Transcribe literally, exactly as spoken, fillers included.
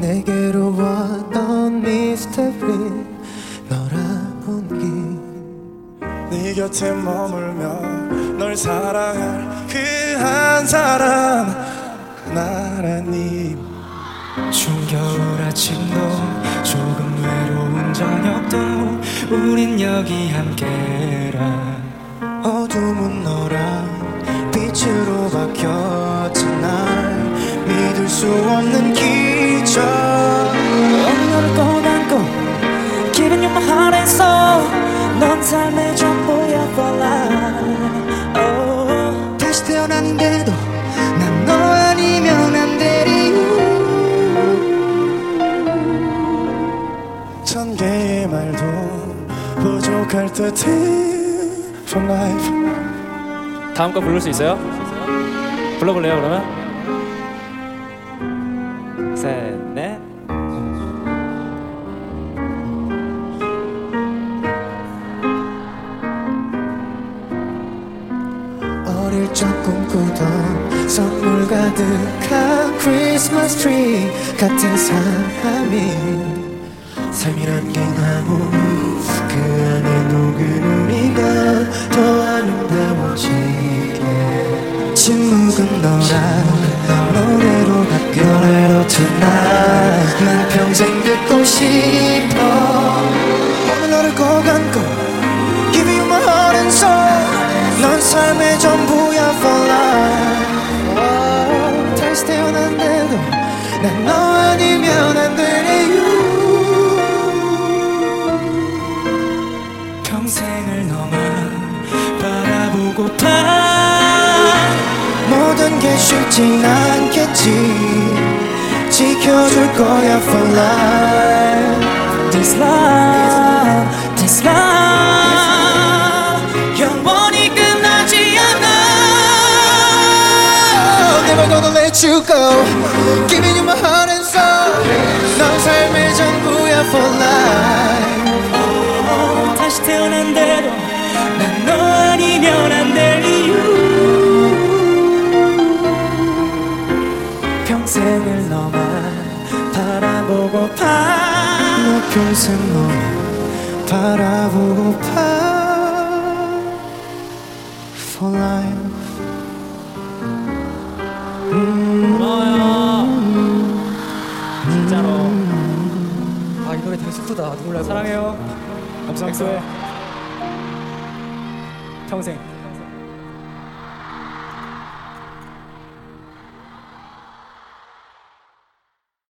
내게로 왔던 미스터리 너란 길 네 곁에 머물며 널 사랑할 그 한 사람 나란히 추운 겨울 아침도 조금 외로운 저녁도 우린 여기 함께라. 어둠은 너랑 빛으로 바뀌었던 날 믿을 수 없는 기적 오늘 너를 꼭 안고 Giving you my heart and soul 넌 삶의 전부야 for life. oh. 다시 태어났는데도 난 너 아니면 안 돼 이유 천 개의 말도 부족할 듯해 for life. 다음 거 부를 수 있어요? 불러볼래요 그러면? 셋, 넷. 어릴 적 꿈꾸던 선물 가득한 크리스마스 트리 같은 사람이 삶이란 갱나무 그 안에 녹은 우리가 더 아름다워지게 침묵은 너랑 노래로 바뀌어 노래로 tonight 난 평생 듣고 싶어 오늘 너를 꼭 안고 Give you my heart and soul 넌 삶의 전부야 for life. oh, 다시 태어난데도 난 너 아니면 안 돼 이유 평생을 너만 바라보고파. 모든 게 쉽진 않겠지 지켜줄 거야 for life. This love, this love 영원히 끝나지 않아. Never gonna let you go Giving you my heart and soul 넌 삶의 전부야 for life. oh, 다시 태어난대도 난 너 아니면 안 될 이유 평생을 너만 바라보고파. 너 평생 너만 바라보고파 for life. 고마워요. 진짜로. 아, 이 노래 되게 슬프다. 눈물 날 것 같아. 사랑해요. 감사합니다. 엑소의 평생.